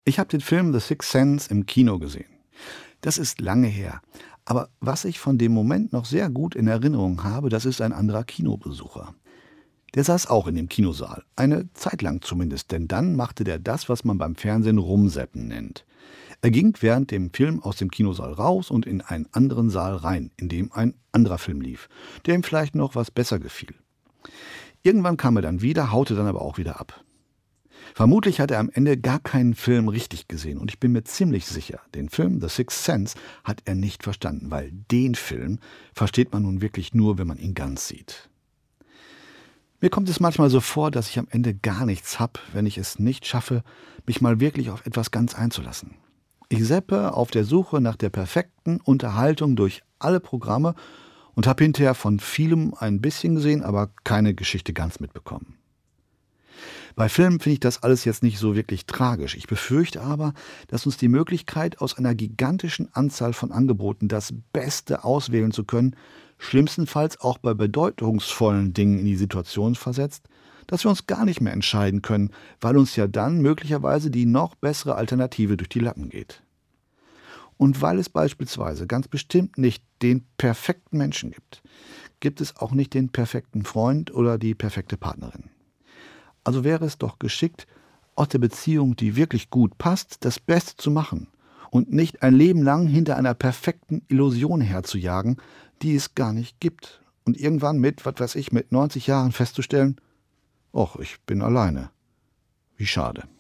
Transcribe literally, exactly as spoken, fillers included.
Ich habe den Film The Sixth Sense im Kino gesehen. Das ist lange her. Aber was ich von dem Moment noch sehr gut in Erinnerung habe, das ist ein anderer Kinobesucher. Der saß auch in dem Kinosaal. Eine Zeit lang zumindest, denn dann machte der das, was man beim Fernsehen Rumseppen nennt. Er ging während dem Film aus dem Kinosaal raus und in einen anderen Saal rein, in dem ein anderer Film lief, der ihm vielleicht noch was besser gefiel. Irgendwann kam er dann wieder, haute dann aber auch wieder ab. Vermutlich hat er am Ende gar keinen Film richtig gesehen und ich bin mir ziemlich sicher, den Film The Sixth Sense hat er nicht verstanden, weil den Film versteht man nun wirklich nur, wenn man ihn ganz sieht. Mir kommt es manchmal so vor, dass ich am Ende gar nichts habe, wenn ich es nicht schaffe, mich mal wirklich auf etwas ganz einzulassen. Ich seppe auf der Suche nach der perfekten Unterhaltung durch alle Programme und habe hinterher von vielem ein bisschen gesehen, aber keine Geschichte ganz mitbekommen. Bei Filmen finde ich das alles jetzt nicht so wirklich tragisch. Ich befürchte aber, dass uns die Möglichkeit, aus einer gigantischen Anzahl von Angeboten das Beste auswählen zu können, schlimmstenfalls auch bei bedeutungsvollen Dingen in die Situation versetzt, dass wir uns gar nicht mehr entscheiden können, weil uns ja dann möglicherweise die noch bessere Alternative durch die Lappen geht. Und weil es beispielsweise ganz bestimmt nicht den perfekten Menschen gibt, gibt es auch nicht den perfekten Freund oder die perfekte Partnerin. Also wäre es doch geschickt, aus der Beziehung, die wirklich gut passt, das Beste zu machen und nicht ein Leben lang hinter einer perfekten Illusion herzujagen, die es gar nicht gibt. Und irgendwann mit, was weiß ich, mit neunzig Jahren festzustellen, ach, ich bin alleine. Wie schade.